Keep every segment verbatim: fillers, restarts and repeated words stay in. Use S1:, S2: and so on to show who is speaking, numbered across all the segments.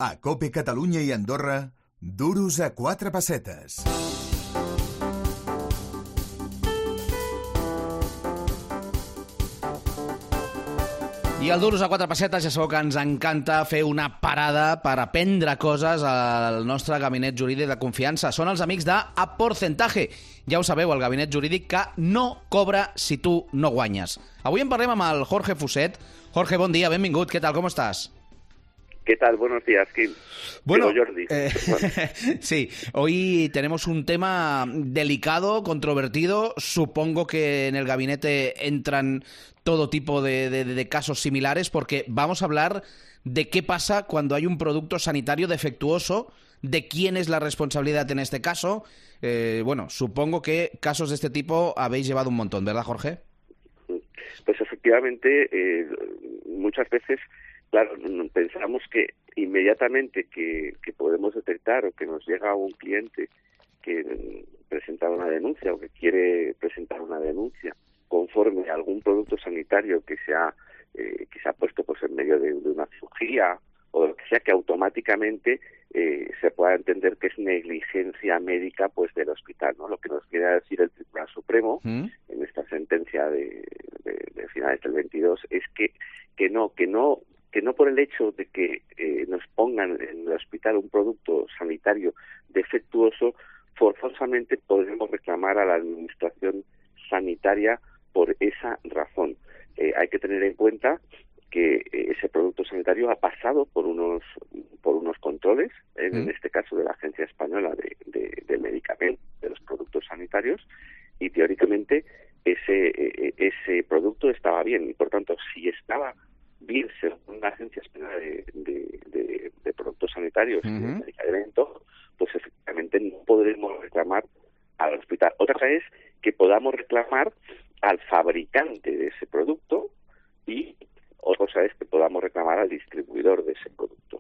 S1: A COPE Catalunya i Andorra, duros a quatre pessetes.
S2: I al Duros a quatre pessetes ja sabeu que ens encanta fer una parada per aprendre coses al nostre gabinet jurídic de confiança. Són els amics de A Porcentaje. Ja ho sabeu, el gabinet jurídic que no cobra si tu no guanyes. Avui en parlem amb el Jorge Fuset. Jorge, bon dia, benvingut. Què tal, com estàs?
S3: ¿Qué tal? Buenos días, Kim.
S2: Bueno,
S3: Digo, Jordi.
S2: Eh, bueno. Sí, hoy tenemos un tema delicado, controvertido. Supongo que en el gabinete entran todo tipo de, de, de casos similares, porque vamos a hablar de qué pasa cuando hay un producto sanitario defectuoso, de quién es la responsabilidad en este caso. Eh, bueno, supongo que casos de este tipo habéis llevado un montón, ¿verdad, Jorge?
S3: Pues efectivamente, eh, muchas veces... Claro, pensamos que inmediatamente que, que podemos detectar o que nos llega un cliente que presenta una denuncia o que quiere presentar una denuncia conforme a algún producto sanitario que se ha, eh, que se ha puesto pues, en medio de, de una cirugía o lo que sea, que automáticamente eh, se pueda entender que es negligencia médica pues del hospital, ¿no? Lo que nos quiere decir el Tribunal Supremo ¿Mm? en esta sentencia de, de, de finales del veintidós es que, que no, que no que no por el hecho de que eh, nos pongan en el hospital un producto sanitario defectuoso, forzosamente podremos reclamar a la administración sanitaria por esa razón. Eh, hay que tener en cuenta que eh, ese producto sanitario ha pasado por unos por unos controles, en, en este caso de la Agencia Española de, de, de Medicamentos, de los productos sanitarios, y teóricamente ese eh, ese producto estaba bien, y por tanto, si estaba bien según la Agencia Española de, de, de, de Productos Sanitarios uh-huh. y de Medicamentos, pues efectivamente no podremos reclamar al hospital. Otra cosa es que podamos reclamar al fabricante de ese producto y otra cosa es que podamos reclamar al distribuidor de ese producto.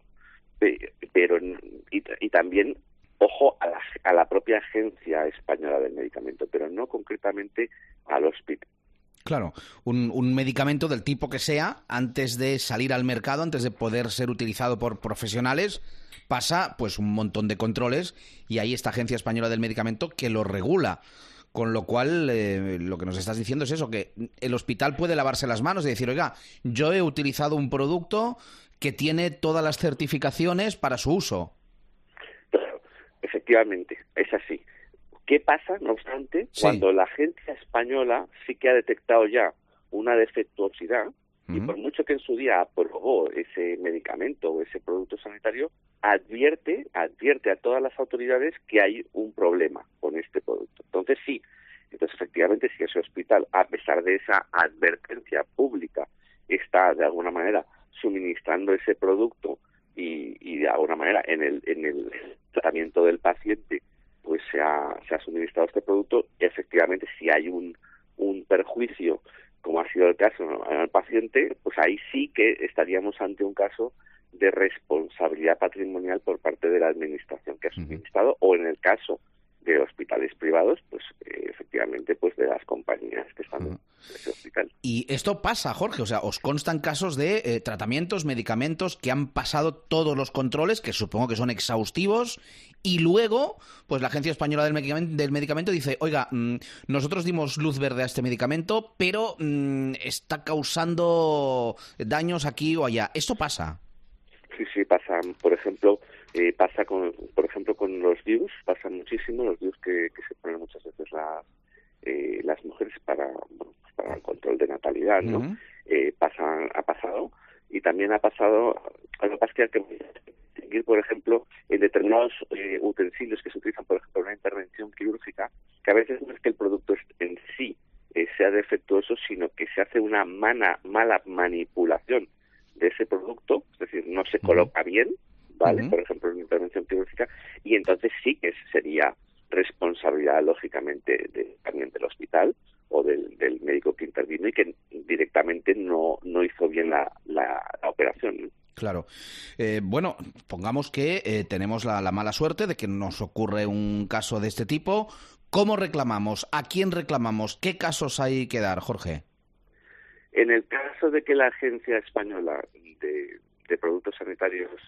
S3: Pero y, y también, ojo, a la, a la propia Agencia Española del Medicamento, pero no concretamente al hospital.
S2: Claro, un, un medicamento del tipo que sea, antes de salir al mercado, antes de poder ser utilizado por profesionales, pasa pues un montón de controles y hay esta Agencia Española del Medicamento que lo regula. Con lo cual, eh, lo que nos estás diciendo es eso, que el hospital puede lavarse las manos y decir, oiga, yo he utilizado un producto que tiene todas las certificaciones para su uso.
S3: Claro, efectivamente, es así. ¿Qué pasa, no obstante, sí. cuando la Agencia Española sí que ha detectado ya una defectuosidad uh-huh. y por mucho que en su día aprobó ese medicamento o ese producto sanitario, advierte, advierte a todas las autoridades que hay un problema con este producto? Entonces sí, entonces efectivamente si ese hospital, a pesar de esa advertencia pública, está de alguna manera suministrando ese producto y, y de alguna manera en el, en el tratamiento del paciente pues se ha, se ha suministrado este producto, efectivamente si hay un, un perjuicio, como ha sido el caso al paciente, pues ahí sí que estaríamos ante un caso de responsabilidad patrimonial por parte de la administración que ha suministrado, uh-huh. o en el caso de hospitales privados, pues eh, efectivamente pues de las compañías que están uh-huh. en ese hospital.
S2: Y esto pasa, Jorge, o sea, os constan casos de eh, tratamientos, medicamentos que han pasado todos los controles, que supongo que son exhaustivos, y luego, pues la Agencia Española del Medicamento, del Medicamento dice, oiga, mmm, nosotros dimos luz verde a este medicamento, pero mmm, está causando daños aquí o allá. ¿Esto pasa?
S3: Sí, sí, pasa. Por ejemplo, eh, pasa con, por ejemplo, con los D I Us, pasa muchísimo, los D I Us que, que se ponen muchas veces las, eh, las mujeres para, bueno, pues para el control de natalidad, ¿no? Uh-huh. Eh, pasa, ha pasado, y también ha pasado, lo que pasa es que hay que distinguir, por ejemplo, en determinados eh, utensilios que se utilizan, por ejemplo, en una intervención quirúrgica, que a veces no es que el producto en sí eh, sea defectuoso, sino que se hace una mana, mala manipulación de ese producto, es decir, no se coloca bien, ¿vale? Uh-huh. Por ejemplo, en una intervención quirúrgica, y entonces sí que sería responsabilidad, lógicamente, de, también del hospital o del, del médico que intervino y que directamente no, no hizo bien la, la, la operación, ¿no?
S2: Claro. Eh, bueno, pongamos que eh, tenemos la, la mala suerte de que nos ocurre un caso de este tipo. ¿Cómo reclamamos? ¿A quién reclamamos? ¿Qué casos hay que dar, Jorge?
S3: En el caso de que la Agencia Española de, de Productos Sanitarios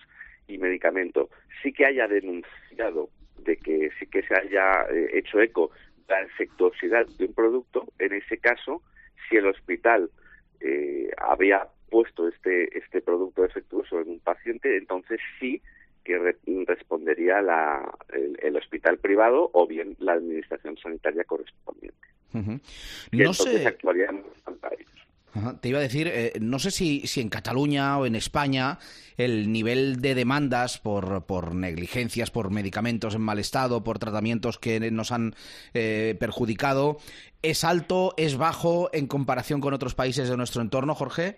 S3: y medicamento sí que haya denunciado de que sí que se haya eh, hecho eco de la defectuosidad de un producto, en ese caso, si el hospital eh, había puesto este este producto defectuoso en un paciente, entonces sí que re respondería la, el, el hospital privado o bien la administración sanitaria correspondiente.
S2: Uh-huh.
S3: Y
S2: no
S3: entonces
S2: sé...
S3: actuaríamos ante ellos.
S2: Ajá, te iba a decir, eh, no sé si, si en Cataluña o en España el nivel de demandas por, por negligencias, por medicamentos en mal estado, por tratamientos que nos han eh, perjudicado, ¿es alto, es bajo en comparación con otros países de nuestro entorno, Jorge?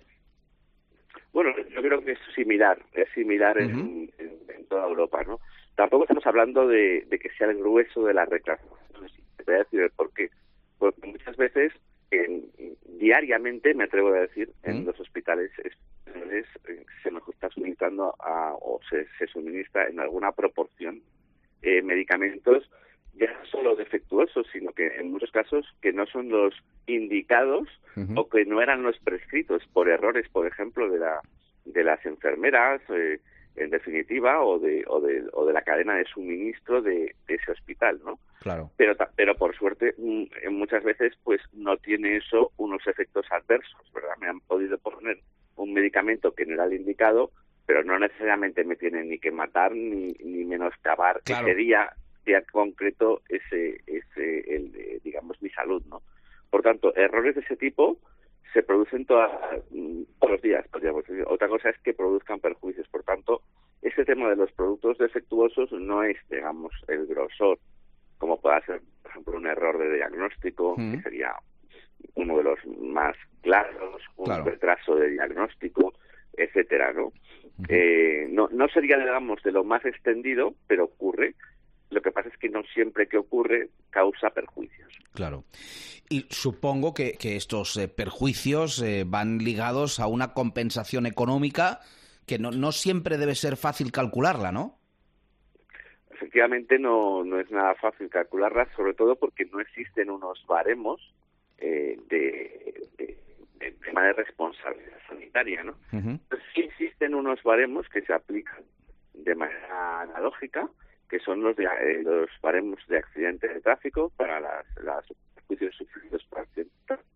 S3: Bueno, yo creo que es similar, es similar uh-huh. en, en, en toda Europa, ¿no? Tampoco estamos hablando de, de que sea el grueso de las reclamaciones. Te voy a decir el por qué. Porque muchas veces En, diariamente, me atrevo a decir, en ¿Mm? los hospitales españoles eh, se nos está suministrando a, o se, se suministra en alguna proporción eh, medicamentos ya no solo defectuosos, sino que en muchos casos que no son los indicados uh-huh. o que no eran los prescritos por errores, por ejemplo, de la de las enfermeras, eh, en definitiva, o de o de o de la cadena de suministro de, de ese hospital, ¿no?
S2: Claro.
S3: Pero pero por suerte muchas veces pues no tiene eso unos efectos adversos, ¿verdad? Me han podido poner un medicamento que no era el indicado, pero no necesariamente me tienen ni que matar ni ni menoscabar
S2: claro.
S3: ese día día concreto ese ese el de, digamos, mi salud, ¿no? Por tanto, errores de ese tipo se producen todas, todos los días, podríamos decir. Otra cosa es que produzcan perjuicios. Por tanto, ese tema de los productos defectuosos no es, digamos, el grosor, como pueda ser, por ejemplo, un error de diagnóstico, mm. que sería uno de los más claros, un claro. retraso de diagnóstico, etcétera, ¿no? Uh-huh. Eh, no, no sería, digamos, de lo más extendido, pero ocurre. Lo que pasa es que no siempre que ocurre causa perjuicios.
S2: Claro. Y supongo que, que estos eh, perjuicios eh, van ligados a una compensación económica que no, no siempre debe ser fácil calcularla, ¿no?
S3: Efectivamente no, no es nada fácil calcularla, sobre todo porque no existen unos baremos eh, de, de, de tema de responsabilidad sanitaria, ¿no? Uh-huh. Pero sí existen unos baremos que se aplican de manera analógica, que son los de, eh, los baremos de accidente de tráfico para las, las perjuicios sufridos por accidentes.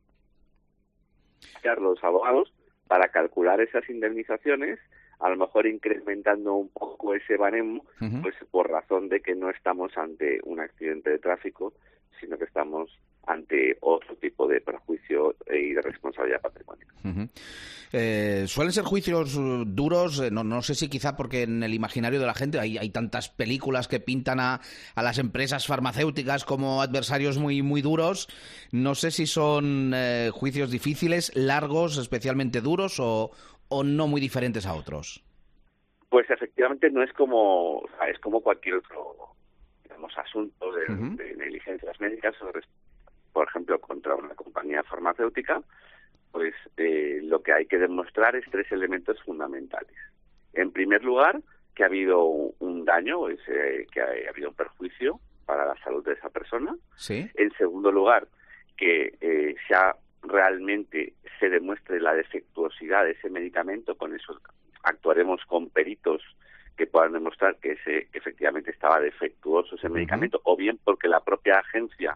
S3: Los abogados para calcular esas indemnizaciones, a lo mejor incrementando un poco ese baremo, uh-huh. pues por razón de que no estamos ante un accidente de tráfico, sino que estamos ante otro tipo de perjuicio y de responsabilidad patrimonial.
S2: Uh-huh. Eh, suelen ser juicios duros, no, no sé si quizá porque en el imaginario de la gente hay, hay tantas películas que pintan a, a las empresas farmacéuticas como adversarios muy, muy duros. No sé si son eh, juicios difíciles, largos, especialmente duros o, o no muy diferentes a otros.
S3: Pues efectivamente no es como, o sea, es como cualquier otro, digamos, asunto de, uh-huh. de negligencias médicas o de, por ejemplo, contra una compañía farmacéutica. Pues eh, lo que hay que demostrar es tres elementos fundamentales. En primer lugar, que ha habido un daño, es, eh, que ha, ha habido un perjuicio para la salud de esa persona.
S2: ¿Sí?
S3: En segundo lugar, que eh, ya realmente se demuestre la defectuosidad de ese medicamento. Con eso actuaremos con peritos que puedan demostrar que, ese, que efectivamente estaba defectuoso ese uh-huh. medicamento, o bien porque la propia agencia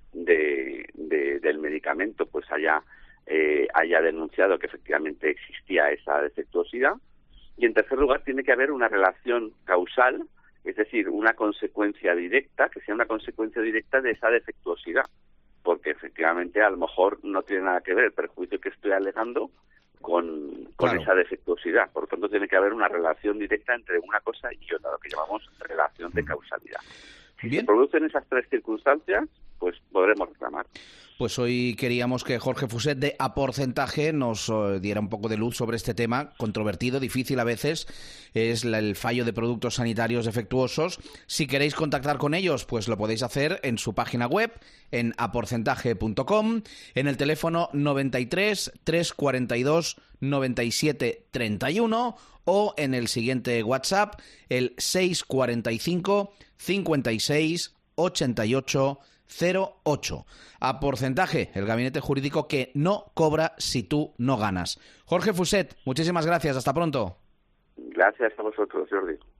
S3: de, de, del medicamento pues haya Eh, haya denunciado que efectivamente existía esa defectuosidad. Y en tercer lugar tiene que haber una relación causal, es decir, una consecuencia directa, que sea una consecuencia directa de esa defectuosidad, porque efectivamente a lo mejor no tiene nada que ver el perjuicio que estoy alegando con, con claro. esa defectuosidad. Por lo tanto tiene que haber una relación directa entre una cosa y otra, lo que llamamos relación de causalidad. Si
S2: Bien.
S3: se producen esas tres circunstancias, pues podremos reclamar.
S2: Pues hoy queríamos que Jorge Fuset de A Porcentaje nos uh, diera un poco de luz sobre este tema controvertido, difícil a veces, es la, el fallo de productos sanitarios defectuosos. Si queréis contactar con ellos, pues lo podéis hacer en su página web, en a porcentaje punto com, en el teléfono noventa y tres, trescientos cuarenta y dos, noventa y siete, treinta y uno o en el siguiente WhatsApp, el seiscientos cuarenta y cinco, cincuenta y seis, ochenta y ocho, cero ocho. A Porcentaje, el gabinete jurídico que no cobra si tú no ganas. Jorge Fuset, muchísimas gracias. Hasta pronto.
S3: Gracias a vosotros, Jordi.